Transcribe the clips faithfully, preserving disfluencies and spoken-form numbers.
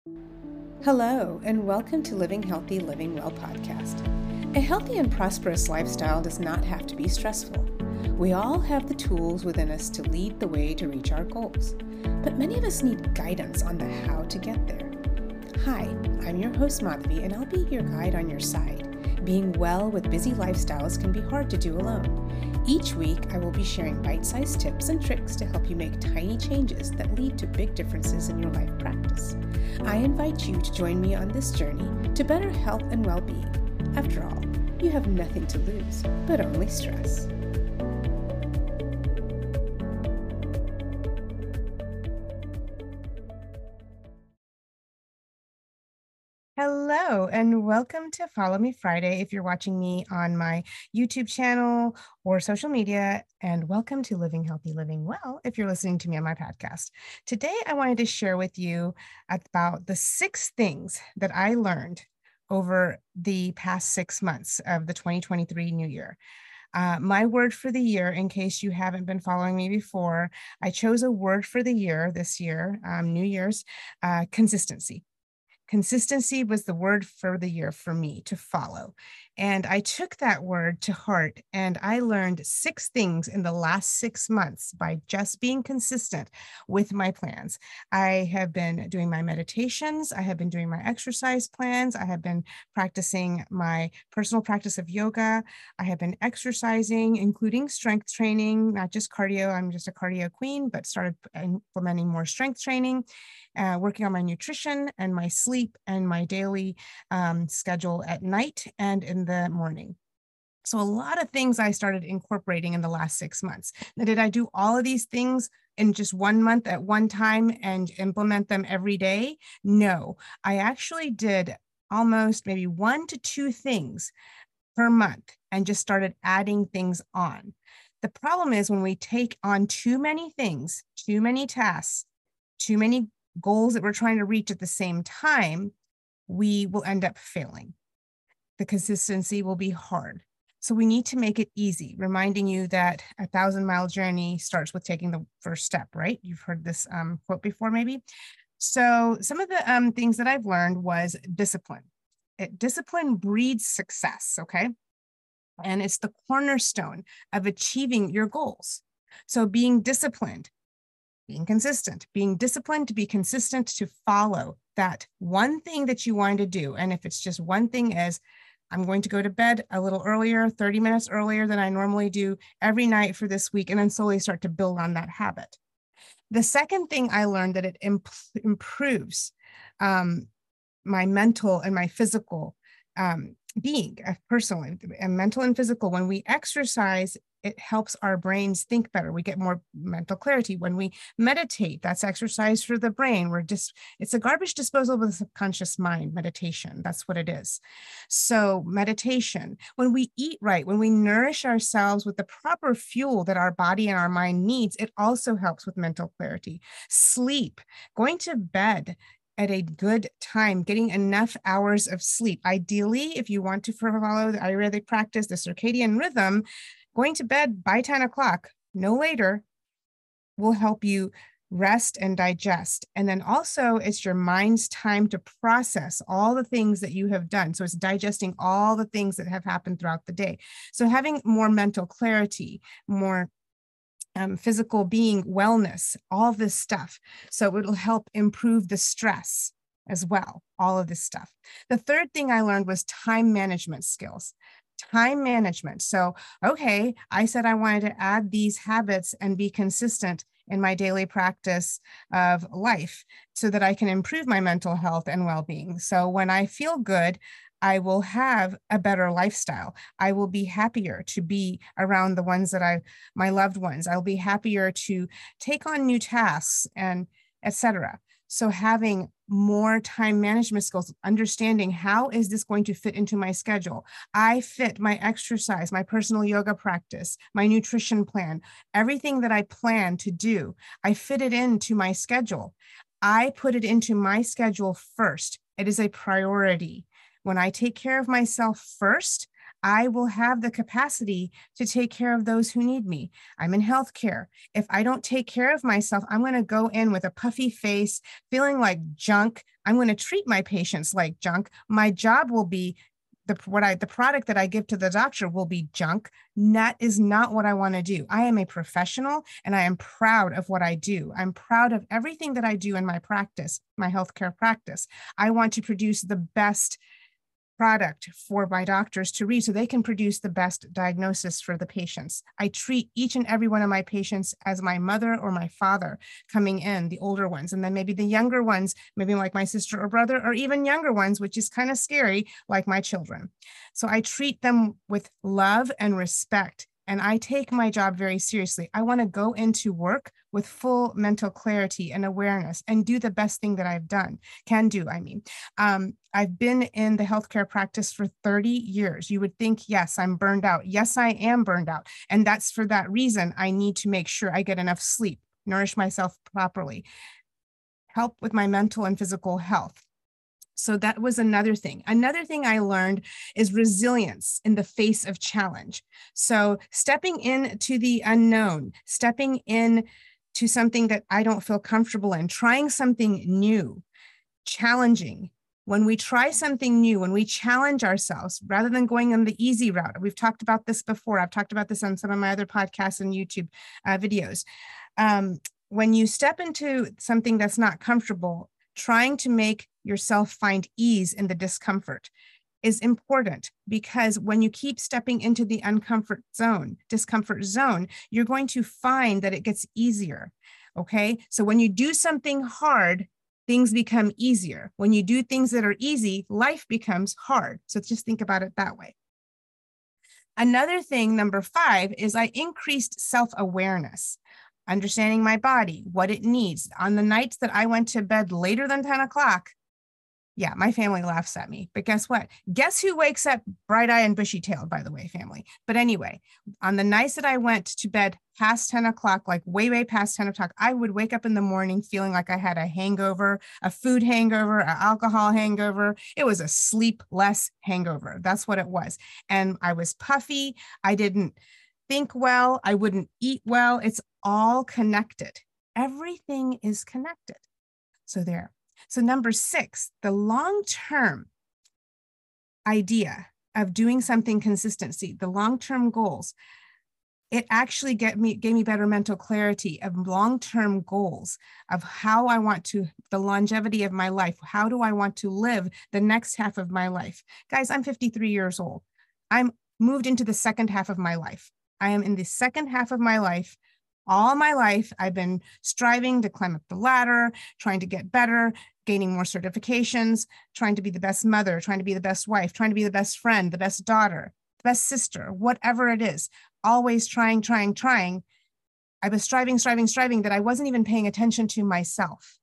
Hello, and welcome to Living Healthy, Living Well podcast. A healthy and prosperous lifestyle does not have to be stressful. We all have the tools within us to lead the way to reach our goals, but many of us need guidance on the how to get there. Hi, I'm your host Madhavi, and I'll be your guide on your side. Being well with busy lifestyles can be hard to do alone. Each week, I will be sharing bite-sized tips and tricks to help you make tiny changes that lead to big differences in your life practice. I invite you to join me on this journey to better health and well-being. After all, you have nothing to lose, but only stress. Hello, and welcome to Follow Me Friday if you're watching me on my YouTube channel or social media, and welcome to Living Healthy, Living Well if you're listening to me on my podcast. Today, I wanted to share with you about the six things that I learned over the past six months of the twenty twenty-three new year. Uh, my word for the year, in case you haven't been following me before, I chose a word for the year this year, um, New Year's, uh, consistency. Consistency was the word for the year for me to follow. And I took that word to heart, and I learned six things in the last six months by just being consistent with my plans. I have been doing my meditations. I have been doing my exercise plans. I have been practicing my personal practice of yoga. I have been exercising, including strength training, not just cardio. I'm just a cardio queen, but started implementing more strength training. Uh, working on my nutrition and my sleep and my daily um, schedule at night and in the morning. So a lot of things I started incorporating in the last six months. Now, did I do all of these things in just one month at one time and implement them every day? No, I actually did almost maybe one to two things per month and just started adding things on. The problem is when we take on too many things, too many tasks, too many goals that we're trying to reach at the same time, we will end up failing. The consistency will be hard. So we need to make it easy, reminding you that a thousand mile journey starts with taking the first step, right? You've heard this um, quote before, maybe. So some of the um, things that I've learned was discipline. It, discipline breeds success, okay? And it's the cornerstone of achieving your goals. So being disciplined, being consistent, being disciplined to be consistent, to follow that one thing that you want to do. And if it's just one thing is, I'm going to go to bed a little earlier, thirty minutes earlier than I normally do every night for this week, and then slowly start to build on that habit. The second thing I learned that it imp- improves um, my mental and my physical um, being, uh, personally, and mental and physical. When we exercise, it helps our brains think better. We get more mental clarity. When we meditate, that's exercise for the brain. We're just, it's a garbage disposal of the subconscious mind, meditation. That's what it is. So meditation, when we eat right, when we nourish ourselves with the proper fuel that our body and our mind needs, it also helps with mental clarity. Sleep, going to bed at a good time, getting enough hours of sleep. Ideally, if you want to follow the Ayurvedic practice, the circadian rhythm, going to bed by ten o'clock, no later, will help you rest and digest. And then also it's your mind's time to process all the things that you have done. So it's digesting all the things that have happened throughout the day. So having more mental clarity, more um, physical being, wellness, all this stuff. So it'll help improve the stress as well, all of this stuff. The third thing I learned was time management skills. Time management. So, okay, I said I wanted to add these habits and be consistent in my daily practice of life so that I can improve my mental health and well-being. So when I feel good, I will have a better lifestyle. I will be happier to be around the ones that I, my loved ones. I'll be happier to take on new tasks and et cetera. So having more time management skills, understanding how is this going to fit into my schedule? I fit my exercise, my personal yoga practice, my nutrition plan, everything that I plan to do, I fit it into my schedule. I put it into my schedule first. It is a priority. When I take care of myself first, I will have the capacity to take care of those who need me. I'm in healthcare. If I don't take care of myself, I'm going to go in with a puffy face, feeling like junk. I'm going to treat my patients like junk. My job will be the what I the product that I give to the doctor will be junk. That is not what I want to do. I am a professional and I am proud of what I do. I'm proud of everything that I do in my practice, my healthcare practice. I want to produce the best product for my doctors to read so they can produce the best diagnosis for the patients. I treat each and every one of my patients as my mother or my father coming in, the older ones, and then maybe the younger ones, maybe like my sister or brother, or even younger ones, which is kind of scary, like my children. So I treat them with love and respect. And I take my job very seriously. I want to go into work with full mental clarity and awareness and do the best thing that I've done, can do, I mean. Um, I've been in the healthcare practice for thirty years. You would think, yes, I'm burned out. Yes, I am burned out. And that's for that reason, I need to make sure I get enough sleep, nourish myself properly, help with my mental and physical health. So that was another thing. Another thing I learned is resilience in the face of challenge. So stepping into the unknown, stepping in to something that I don't feel comfortable in, trying something new, challenging. When we try something new, when we challenge ourselves, rather than going on the easy route, we've talked about this before. I've talked about this on some of my other podcasts and YouTube uh, videos. Um, when you step into something that's not comfortable, trying to make yourself find ease in the discomfort is important, because when you keep stepping into the uncomfort zone, discomfort zone, you're going to find that it gets easier. Okay. So when you do something hard, things become easier. When you do things that are easy, life becomes hard. So just think about it that way. Another thing, number five, is I increased self-awareness. Understanding my body, what it needs. On the nights that I went to bed later than ten o'clock, yeah, my family laughs at me, but guess what? Guess who wakes up bright-eyed and bushy-tailed, by the way, family? But anyway, on the nights that I went to bed past ten o'clock, like way, way past ten o'clock, I would wake up in the morning feeling like I had a hangover, a food hangover, an alcohol hangover. It was a sleepless hangover. That's what it was. And I was puffy. I didn't think well. I wouldn't eat well. It's all connected. Everything is connected. So there. So number six, the long-term idea of doing something consistency, the long-term goals, it actually get me, gave me better mental clarity of long-term goals of how I want to, the longevity of my life. How do I want to live the next half of my life? Guys, I'm fifty-three years old. I'm moved into the second half of my life. I am in the second half of my life. All my life, I've been striving to climb up the ladder, trying to get better, gaining more certifications, trying to be the best mother, trying to be the best wife, trying to be the best friend, the best daughter, the best sister, whatever it is, always trying, trying, trying. I was striving, striving, striving that I wasn't even paying attention to myself.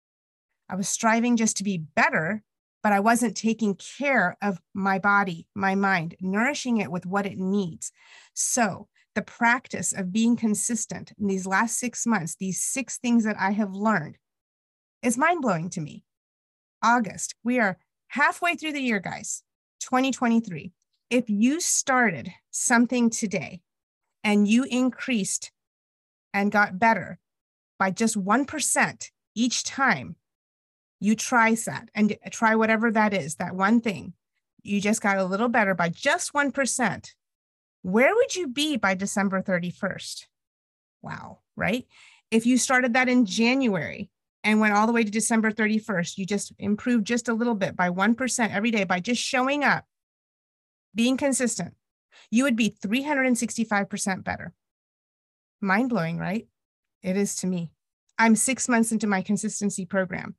I was striving just to be better, but I wasn't taking care of my body, my mind, nourishing it with what it needs. So the practice of being consistent in these last six months, these six things that I have learned, is mind-blowing to me. August, we are halfway through the year, guys, twenty twenty-three. If you started something today and you increased and got better by just one percent each time you try that and try whatever that is, that one thing, you just got a little better by just one percent. Where would you be by December thirty-first? Wow, right? If you started that in January and went all the way to December thirty-first, you just improved just a little bit by one percent every day by just showing up, being consistent, you would be three hundred sixty-five percent better. Mind-blowing, right? It is to me. I'm six months into my consistency program.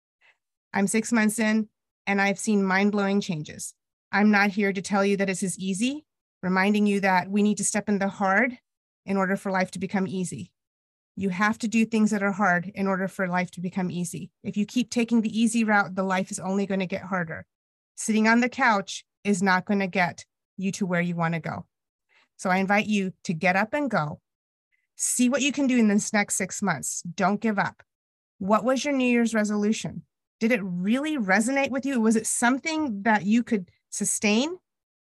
I'm six months in and I've seen mind-blowing changes. I'm not here to tell you that this is easy, reminding you that we need to step in the hard in order for life to become easy. You have to do things that are hard in order for life to become easy. If you keep taking the easy route, the life is only going to get harder. Sitting on the couch is not going to get you to where you want to go. So I invite you to get up and go. See what you can do in this next six months. Don't give up. What was your New Year's resolution? Did it really resonate with you? Was it something that you could sustain?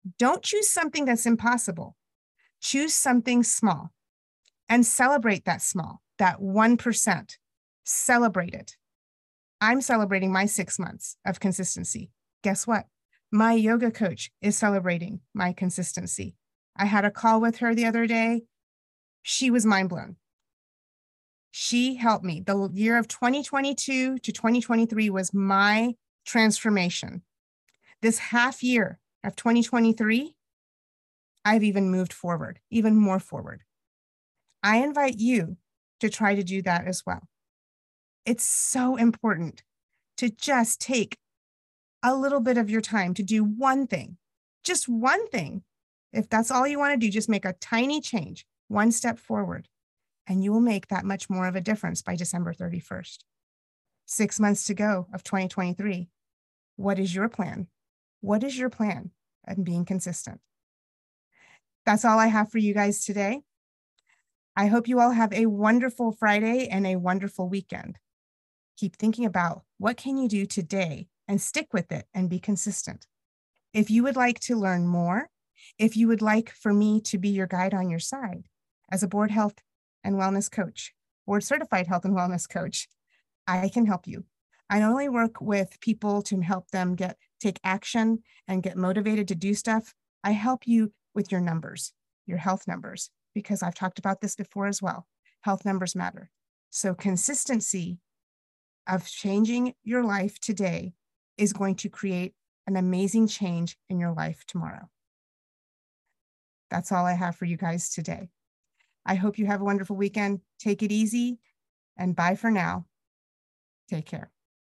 Don't choose something that's impossible. Choose something small and celebrate that small, that one percent. Celebrate it. I'm celebrating my six months of consistency. Guess what? My yoga coach is celebrating my consistency. I had a call with her the other day. She was mind blown. She helped me. The year of twenty twenty-two to twenty twenty-three was my transformation. This half year of twenty twenty-three, I've even moved forward, even more forward. I invite you to try to do that as well. It's so important to just take a little bit of your time to do one thing, just one thing. If that's all you want to do, just make a tiny change, one step forward, and you will make that much more of a difference by December thirty-first. Six months to go of twenty twenty-three. What is your plan? What is your plan on being consistent? That's all I have for you guys today. I hope you all have a wonderful Friday and a wonderful weekend. Keep thinking about what can you do today and stick with it and be consistent. If you would like to learn more, if you would like for me to be your guide on your side as a board health and wellness coach, board certified health and wellness coach, I can help you. I not only work with people to help them get take action and get motivated to do stuff, I help you with your numbers, your health numbers, because I've talked about this before as well. Health numbers matter. So consistency of changing your life today is going to create an amazing change in your life tomorrow. That's all I have for you guys today. I hope you have a wonderful weekend. Take it easy, and bye for now. Take care.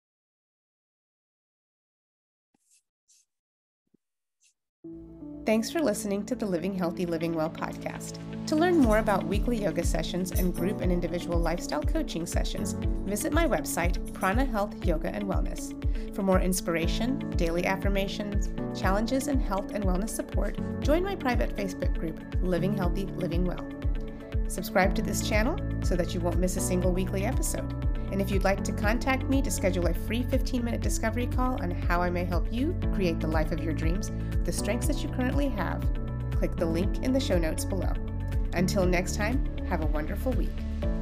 Thanks for listening to the Living Healthy, Living Well podcast. To learn more about weekly yoga sessions and group and individual lifestyle coaching sessions, visit my website, Prana Health, Yoga and Wellness. For more inspiration, daily affirmations, challenges, and health and wellness support, join my private Facebook group, Living Healthy, Living Well. Subscribe to this channel so that you won't miss a single weekly episode. And if you'd like to contact me to schedule a free fifteen minute discovery call on how I may help you create the life of your dreams with the strengths that you currently have, click the link in the show notes below. Until next time, have a wonderful week.